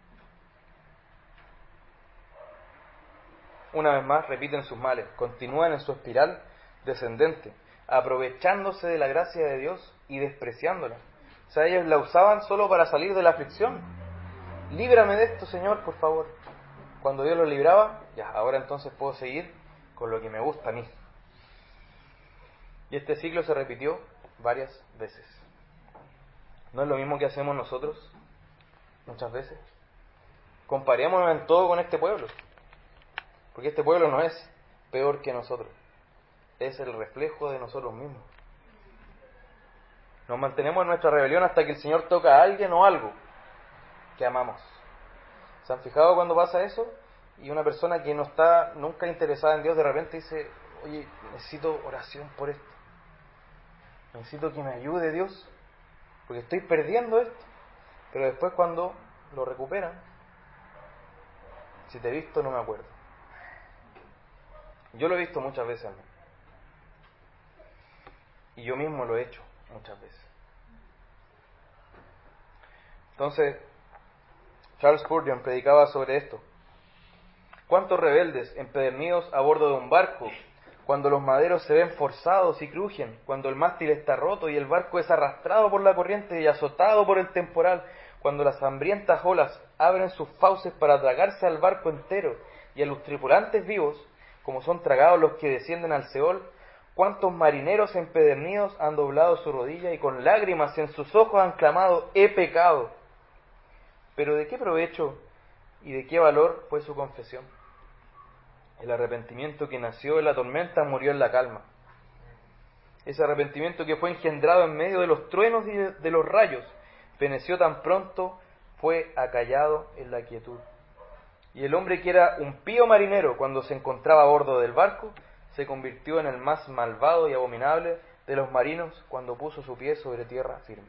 Una vez más repiten sus males, continúan en su espiral descendente, aprovechándose de la gracia de Dios y despreciándola. O sea, ellos la usaban solo para salir de la aflicción. Líbrame de esto, Señor, por favor. Cuando Dios los libraba, ya, ahora entonces puedo seguir con lo que me gusta a mí. Y este ciclo se repitió varias veces. ¿No es lo mismo que hacemos nosotros muchas veces? Comparémonos en todo con este pueblo. Porque este pueblo no es peor que nosotros. Es el reflejo de nosotros mismos. Nos mantenemos en nuestra rebelión hasta que el Señor toca a alguien o algo que amamos. ¿Se han fijado cuando pasa eso? Y una persona que no está nunca interesada en Dios de repente dice, oye, necesito oración por esto. Necesito que me ayude Dios, porque estoy perdiendo esto. Pero después cuando lo recuperan, si te he visto no me acuerdo. Yo lo he visto muchas veces a mí. Y yo mismo lo he hecho muchas veces. Entonces, Charles Spurgeon predicaba sobre esto. ¿Cuántos rebeldes empedernidos a bordo de un barco, cuando los maderos se ven forzados y crujen, cuando el mástil está roto y el barco es arrastrado por la corriente y azotado por el temporal, cuando las hambrientas olas abren sus fauces para tragarse al barco entero y a los tripulantes vivos, como son tragados los que descienden al Seol? ¿Cuántos marineros empedernidos han doblado su rodilla y con lágrimas en sus ojos han clamado, he pecado? Pero ¿de qué provecho y de qué valor fue su confesión? El arrepentimiento que nació en la tormenta murió en la calma. Ese arrepentimiento que fue engendrado en medio de los truenos y de los rayos, feneció tan pronto, fue acallado en la quietud. Y el hombre que era un pío marinero cuando se encontraba a bordo del barco, se convirtió en el más malvado y abominable de los marinos cuando puso su pie sobre tierra firme.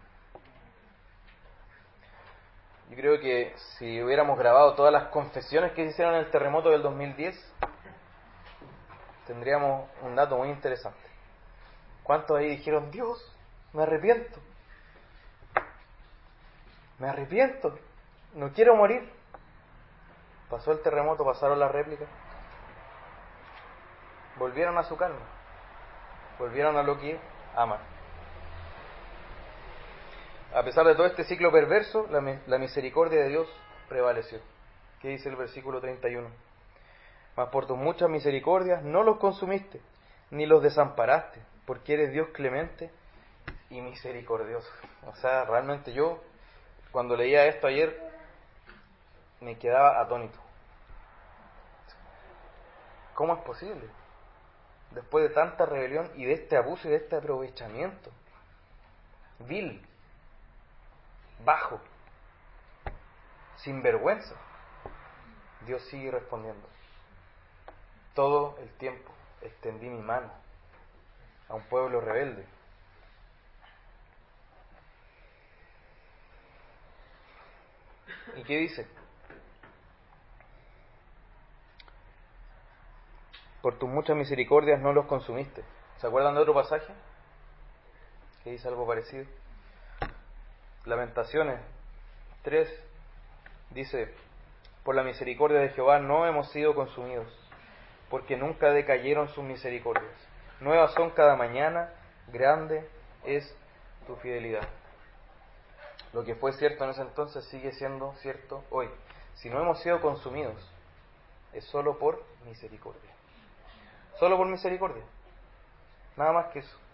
Yo creo que si hubiéramos grabado todas las confesiones que se hicieron en el terremoto del 2010, tendríamos un dato muy interesante. ¿Cuántos ahí dijeron, Dios, me arrepiento, no quiero morir? Pasó el terremoto, pasaron las réplicas, volvieron a su calma, volvieron a lo que aman. A pesar de todo este ciclo perverso, la misericordia de Dios prevaleció. ¿Qué dice el versículo 31? Mas por tus muchas misericordias no los consumiste, ni los desamparaste, porque eres Dios clemente y misericordioso. O sea, realmente yo, cuando leía esto ayer, me quedaba atónito. ¿Cómo es posible? Después de tanta rebelión y de este abuso y de este aprovechamiento vil, bajo, sin vergüenza, Dios sigue respondiendo. Todo el tiempo extendí mi mano a un pueblo rebelde. ¿Y qué dice? Por tus muchas misericordias no los consumiste. ¿Se acuerdan de otro pasaje que dice algo parecido? Lamentaciones 3 dice, por la misericordia de Jehová no hemos sido consumidos, porque nunca decayeron sus misericordias. Nuevas son cada mañana, grande es tu fidelidad. Lo que fue cierto en ese entonces sigue siendo cierto hoy. Si no hemos sido consumidos, es solo por misericordia. Solo por misericordia. Nada más que eso.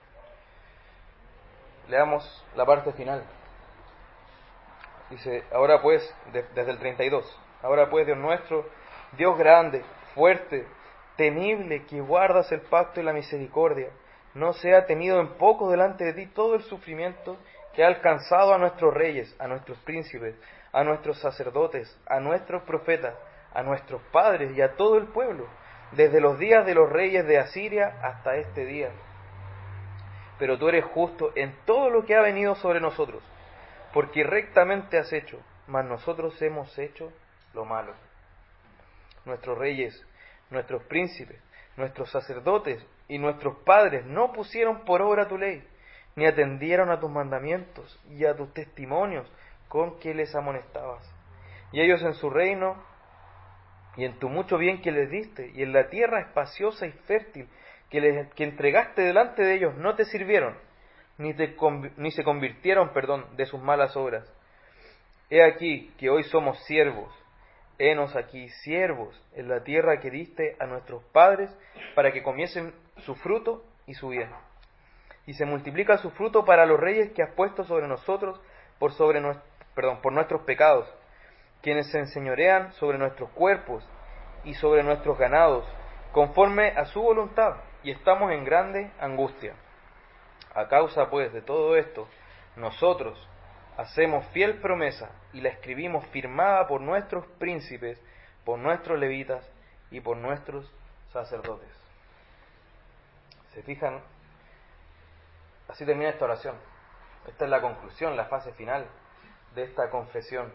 Leamos la parte final. Dice, ahora pues, desde el 32, ahora pues, Dios nuestro, Dios grande, fuerte, temible, que guardas el pacto y la misericordia, no sea tenido en poco delante de ti todo el sufrimiento que ha alcanzado a nuestros reyes, a nuestros príncipes, a nuestros sacerdotes, a nuestros profetas, a nuestros padres y a todo el pueblo, desde los días de los reyes de Asiria hasta este día. Pero tú eres justo en todo lo que ha venido sobre nosotros, porque rectamente has hecho, mas nosotros hemos hecho lo malo. Nuestros reyes, nuestros príncipes, nuestros sacerdotes y nuestros padres no pusieron por obra tu ley, ni atendieron a tus mandamientos y a tus testimonios con que les amonestabas. Y ellos en su reino y en tu mucho bien que les diste, y en la tierra espaciosa y fértil que entregaste delante de ellos, no te sirvieron, ni se convirtieron, de sus malas obras. He aquí que hoy somos siervos, henos aquí siervos en la tierra que diste a nuestros padres, para que comiesen su fruto y su bien. Y se multiplica su fruto para los reyes que has puesto sobre nosotros por nuestros pecados, quienes se enseñorean sobre nuestros cuerpos y sobre nuestros ganados, conforme a su voluntad, y estamos en grande angustia. A causa pues de todo esto, nosotros hacemos fiel promesa y la escribimos firmada por nuestros príncipes, por nuestros levitas y por nuestros sacerdotes. ¿Se fijan? Así termina esta oración. Esta es la conclusión, la fase final de esta confesión.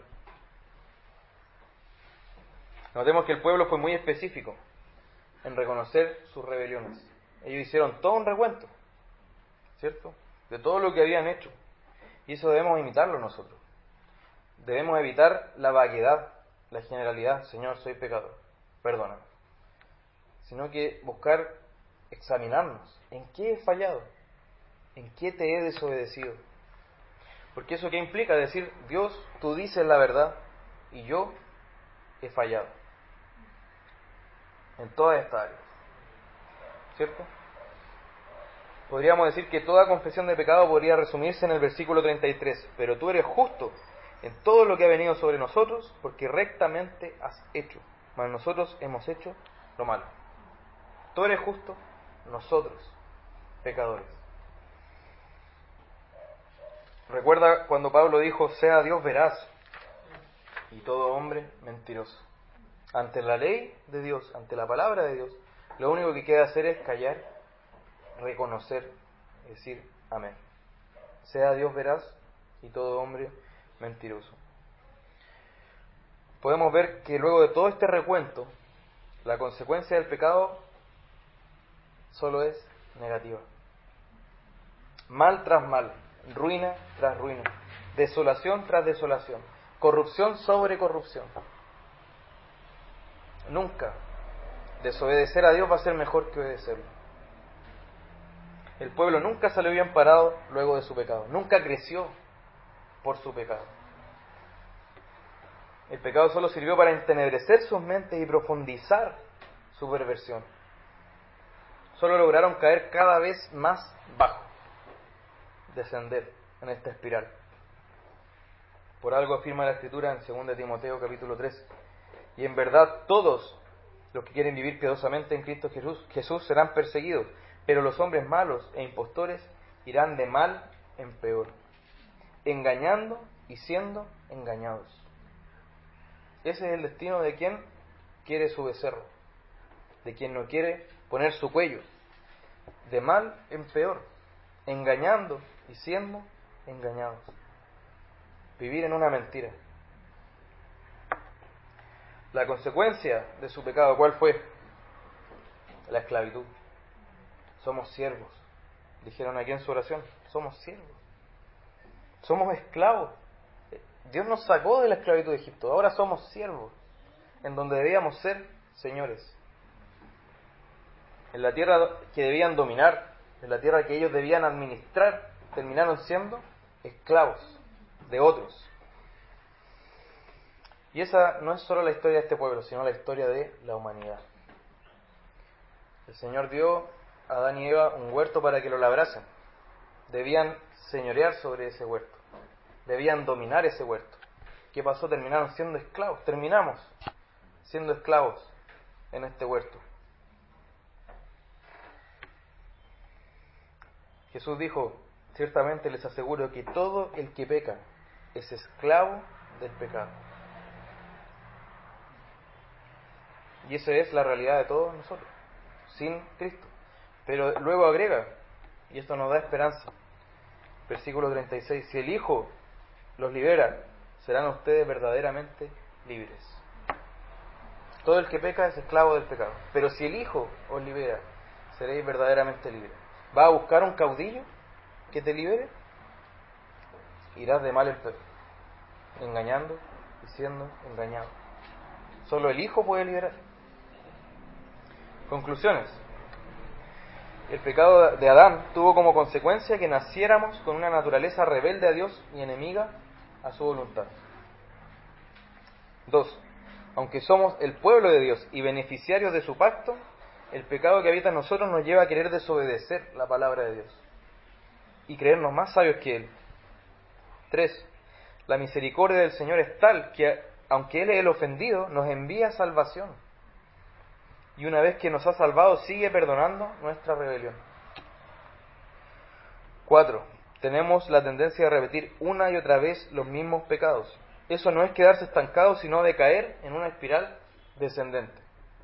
Notemos que el pueblo fue muy específico en reconocer sus rebeliones. Ellos hicieron todo un recuento, ¿cierto?, de todo lo que habían hecho. Y eso debemos imitarlo nosotros. Debemos evitar la vaguedad, la generalidad. Señor, soy pecador, perdóname. Sino que buscar examinarnos. ¿En qué he fallado? ¿En qué te he desobedecido? Porque eso qué implica, decir, Dios, tú dices la verdad y yo he fallado en todas estas áreas, ¿cierto? Podríamos decir que toda confesión de pecado podría resumirse en el versículo 33, pero tú eres justo en todo lo que ha venido sobre nosotros, porque rectamente has hecho, mas nosotros hemos hecho lo malo. Tú eres justo, nosotros, pecadores. Recuerda cuando Pablo dijo, sea Dios veraz y todo hombre mentiroso. Ante la ley de Dios, ante la palabra de Dios, lo único que queda hacer es callar, reconocer, decir amén. Sea Dios veraz y todo hombre mentiroso. Podemos ver que luego de todo este recuento, la consecuencia del pecado solo es negativa. Mal tras mal, ruina tras ruina, desolación tras desolación, corrupción sobre corrupción. Nunca desobedecer a Dios va a ser mejor que obedecerlo. El pueblo nunca salió bien parado luego de su pecado, nunca creció por su pecado. El pecado solo sirvió para entenebrecer sus mentes y profundizar su perversión. Solo lograron caer cada vez más bajo, descender en esta espiral. Por algo afirma la Escritura en 2 Timoteo capítulo 3, y en verdad todos los que quieren vivir piadosamente en Cristo Jesús serán perseguidos, pero los hombres malos e impostores irán de mal en peor, engañando y siendo engañados. Ese es el destino de quien quiere su becerro, de quien no quiere poner su cuello, de mal en peor, engañando y siendo engañados. Vivir en una mentira. La consecuencia de su pecado, ¿cuál fue? La esclavitud. Somos siervos. Dijeron aquí en su oración, somos siervos. Somos esclavos. Dios nos sacó de la esclavitud de Egipto. Ahora somos siervos, en donde debíamos ser señores. En la tierra que debían dominar, en la tierra que ellos debían administrar, terminaron siendo esclavos de otros. Y esa no es solo la historia de este pueblo, sino la historia de la humanidad. El Señor dio a Adán y Eva un huerto para que lo labrasen. Debían señorear sobre ese huerto. Debían dominar ese huerto. ¿Qué pasó? Terminaron siendo esclavos. Terminamos siendo esclavos en este huerto. Jesús dijo, ciertamente les aseguro que todo el que peca es esclavo del pecado. Y esa es la realidad de todos nosotros, sin Cristo. Pero luego agrega, y esto nos da esperanza, versículo 36, si el Hijo los libera, serán ustedes verdaderamente libres. Todo el que peca es esclavo del pecado, pero si el Hijo os libera, seréis verdaderamente libres. ¿Vas a buscar un caudillo que te libere? Irás de mal en peor, engañando y siendo engañado. Solo el Hijo puede liberar. Conclusiones. El pecado de Adán tuvo como consecuencia que naciéramos con una naturaleza rebelde a Dios y enemiga a su voluntad. 2. Aunque somos el pueblo de Dios y beneficiarios de su pacto, el pecado que habita en nosotros nos lleva a querer desobedecer la palabra de Dios y creernos más sabios que Él. 3. La misericordia del Señor es tal que, aunque Él es el ofendido, nos envía salvación. Y una vez que nos ha salvado, sigue perdonando nuestra rebelión. 4. Tenemos la tendencia de repetir una y otra vez los mismos pecados. Eso no es quedarse estancado, sino de caer en una espiral descendente.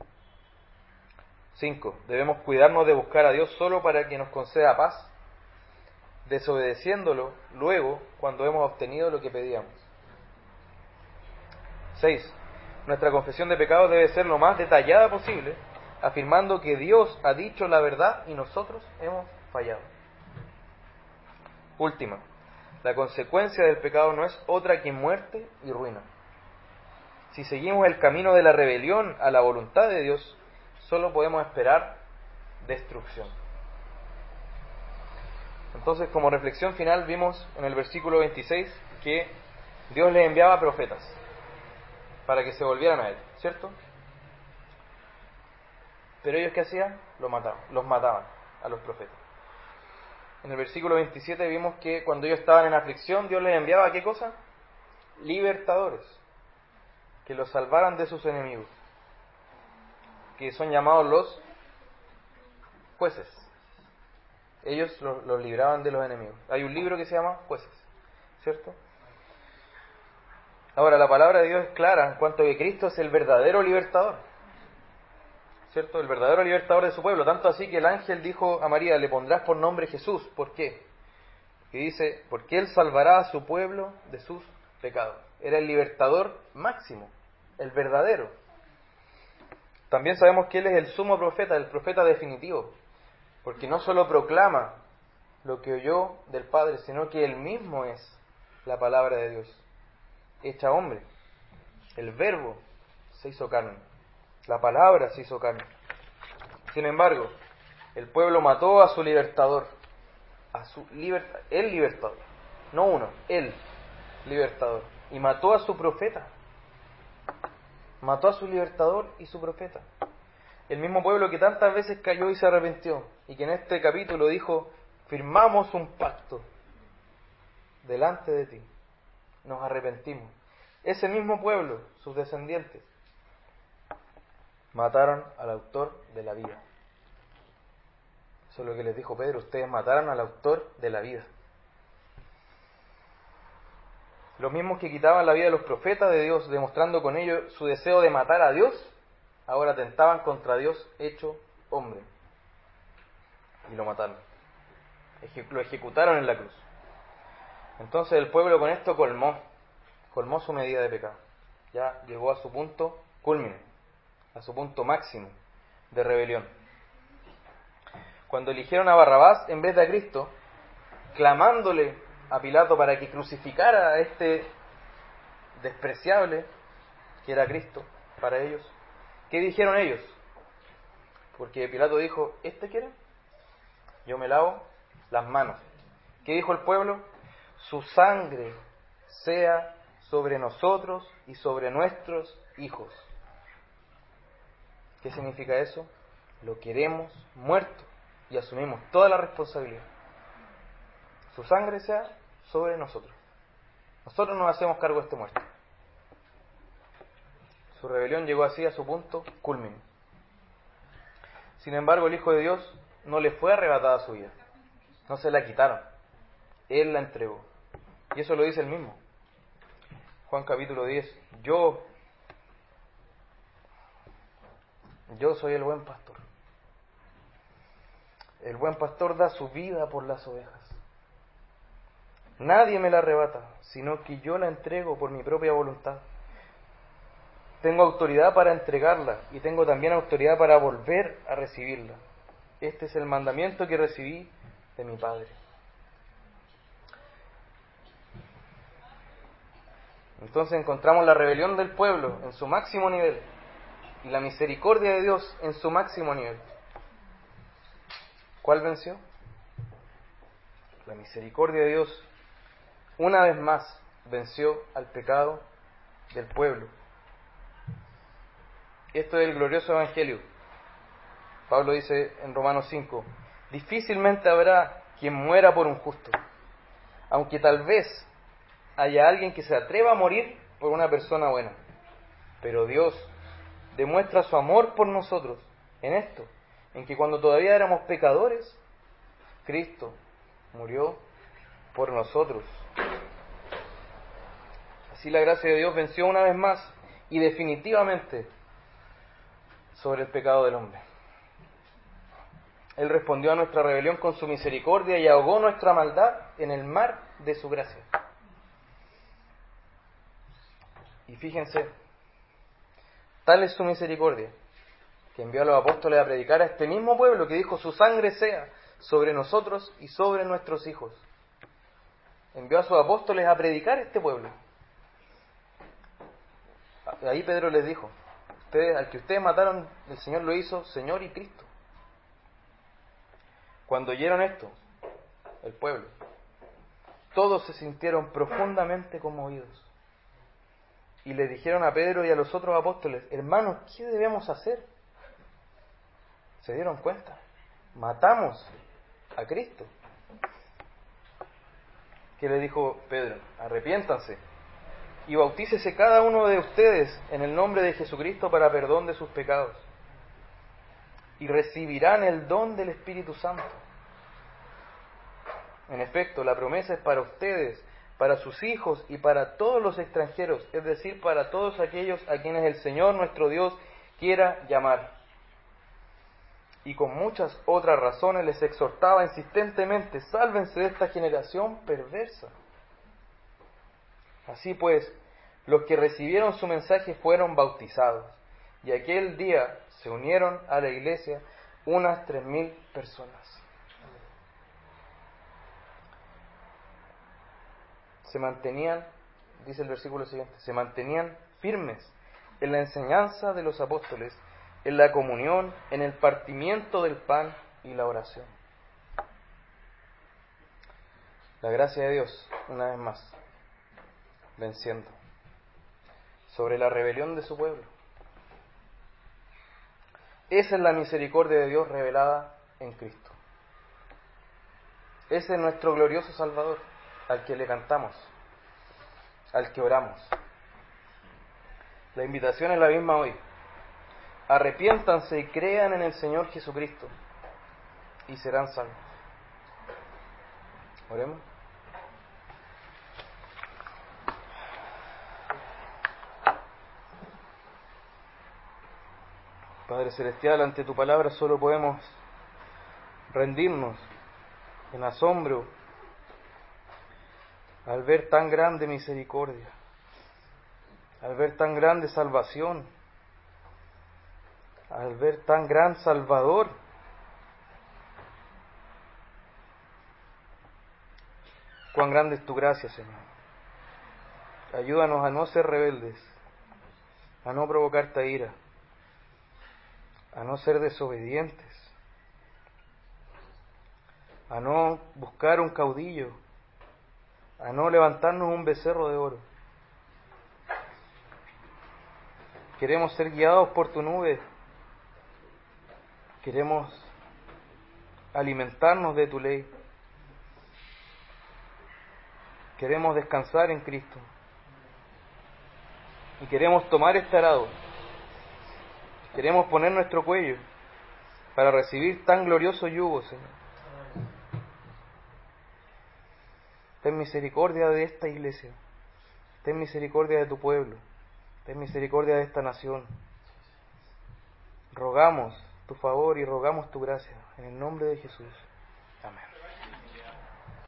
5. Debemos cuidarnos de buscar a Dios solo para que nos conceda paz, desobedeciéndolo luego cuando hemos obtenido lo que pedíamos. 6. Nuestra confesión de pecados debe ser lo más detallada posible, afirmando que Dios ha dicho la verdad y nosotros hemos fallado. Última. La consecuencia del pecado no es otra que muerte y ruina. Si seguimos el camino de la rebelión a la voluntad de Dios, solo podemos esperar destrucción. Entonces, como reflexión final, vimos en el versículo 26 que Dios les enviaba profetas para que se volvieran a Él, ¿cierto? Pero ellos, ¿qué hacían? Los mataban a los profetas. En el versículo 27 vimos que cuando ellos estaban en aflicción, Dios les enviaba, ¿qué cosa? Libertadores, que los salvaran de sus enemigos, que son llamados los jueces. Ellos los libraban de los enemigos. Hay un libro que se llama Jueces, ¿cierto? Ahora, la palabra de Dios es clara en cuanto a que Cristo es el verdadero libertador, ¿cierto? El verdadero libertador de su pueblo. Tanto así que el ángel dijo a María, le pondrás por nombre Jesús. ¿Por qué? Que dice, porque Él salvará a su pueblo de sus pecados. Era el libertador máximo, el verdadero. También sabemos que Él es el sumo profeta, el profeta definitivo, porque no solo proclama lo que oyó del Padre, sino que Él mismo es la palabra de Dios, hecha hombre. El verbo se hizo carne, la palabra se hizo carne. Sin embargo, el pueblo mató a su libertador, el libertador, no uno, el libertador, y mató a su profeta. Mató a su libertador y su profeta. El mismo pueblo que tantas veces cayó y se arrepintió, y que en este capítulo dijo, firmamos un pacto delante de ti, nos arrepentimos. Ese mismo pueblo, sus descendientes, mataron al autor de la vida. Eso es lo que les dijo Pedro, ustedes mataron al autor de la vida. Los mismos que quitaban la vida de los profetas de Dios, demostrando con ello su deseo de matar a Dios, ahora atentaban contra Dios hecho hombre. Y lo mataron. Lo ejecutaron en la cruz. Entonces el pueblo con esto colmó su medida de pecado. Ya llegó a su punto culmine, a su punto máximo de rebelión. Cuando eligieron a Barrabás en vez de a Cristo, clamándole a Pilato para que crucificara a este despreciable que era Cristo para ellos, ¿qué dijeron ellos? Porque Pilato dijo, ¿este quiere? Yo me lavo las manos. ¿Qué dijo el pueblo? Su sangre sea sobre nosotros y sobre nuestros hijos. ¿Qué significa eso? Lo queremos muerto y asumimos toda la responsabilidad. Su sangre sea sobre nosotros. Nosotros nos hacemos cargo de este muerto. Su rebelión llegó así a su punto culmine. Sin embargo, el Hijo de Dios no le fue arrebatada su vida. No se la quitaron. Él la entregó. Y eso lo dice él mismo. Juan capítulo 10. Yo soy el buen pastor. El buen pastor da su vida por las ovejas. Nadie me la arrebata, sino que yo la entrego por mi propia voluntad. Tengo autoridad para entregarla y tengo también autoridad para volver a recibirla. Este es el mandamiento que recibí de mi Padre. Entonces encontramos la rebelión del pueblo en su máximo nivel y la misericordia de Dios en su máximo nivel. ¿Cuál venció? La misericordia de Dios una vez más venció al pecado del pueblo. Esto es el glorioso Evangelio. Pablo dice en Romanos 5, difícilmente habrá quien muera por un justo, aunque tal vez haya alguien que se atreva a morir por una persona buena. Pero Dios demuestra su amor por nosotros en esto, en que cuando todavía éramos pecadores, Cristo murió por nosotros. Así la gracia de Dios venció una vez más y definitivamente sobre el pecado del hombre. Él respondió a nuestra rebelión con su misericordia y ahogó nuestra maldad en el mar de su gracia. Y fíjense, tal es su misericordia, que envió a los apóstoles a predicar a este mismo pueblo, que dijo: su sangre sea sobre nosotros y sobre nuestros hijos. Envió a sus apóstoles a predicar a este pueblo. Ahí Pedro les dijo: al que ustedes mataron, el Señor lo hizo Señor y Cristo. Cuando oyeron esto, el pueblo, todos se sintieron profundamente conmovidos. Y le dijeron a Pedro y a los otros apóstoles: hermanos, ¿qué debemos hacer? Se dieron cuenta. Matamos a Cristo. ¿Qué le dijo Pedro? Arrepiéntanse y bautícese cada uno de ustedes en el nombre de Jesucristo para perdón de sus pecados, y recibirán el don del Espíritu Santo. En efecto, la promesa es para ustedes, para sus hijos y para todos los extranjeros, es decir, para todos aquellos a quienes el Señor nuestro Dios quiera llamar. Y con muchas otras razones les exhortaba insistentemente: sálvense de esta generación perversa. Así pues, los que recibieron su mensaje fueron bautizados, y aquel día se unieron a la iglesia unas 3.000 personas. Se mantenían, dice el versículo siguiente, se mantenían firmes en la enseñanza de los apóstoles, en la comunión, en el partimiento del pan y la oración. La gracia de Dios, una vez más, venciendo sobre la rebelión de su pueblo. Esa es la misericordia de Dios revelada en Cristo. Ese es nuestro glorioso Salvador, al que le cantamos, al que oramos. La invitación es la misma hoy. Arrepiéntanse y crean en el Señor Jesucristo y serán salvos. Oremos. Padre Celestial, ante tu palabra solo podemos rendirnos en asombro al ver tan grande misericordia, al ver tan grande salvación, al ver tan gran Salvador. Cuán grande es tu gracia, Señor. Ayúdanos a no ser rebeldes, a no provocarte ira, a no ser desobedientes, a no buscar un caudillo, a no levantarnos un becerro de oro. Queremos ser guiados por tu nube, queremos alimentarnos de tu ley, queremos descansar en Cristo y queremos tomar este arado, queremos poner nuestro cuello para recibir tan glorioso yugo, Señor. Ten misericordia de esta iglesia, ten misericordia de tu pueblo, ten misericordia de esta nación. Rogamos tu favor y rogamos tu gracia, en el nombre de Jesús. Amén.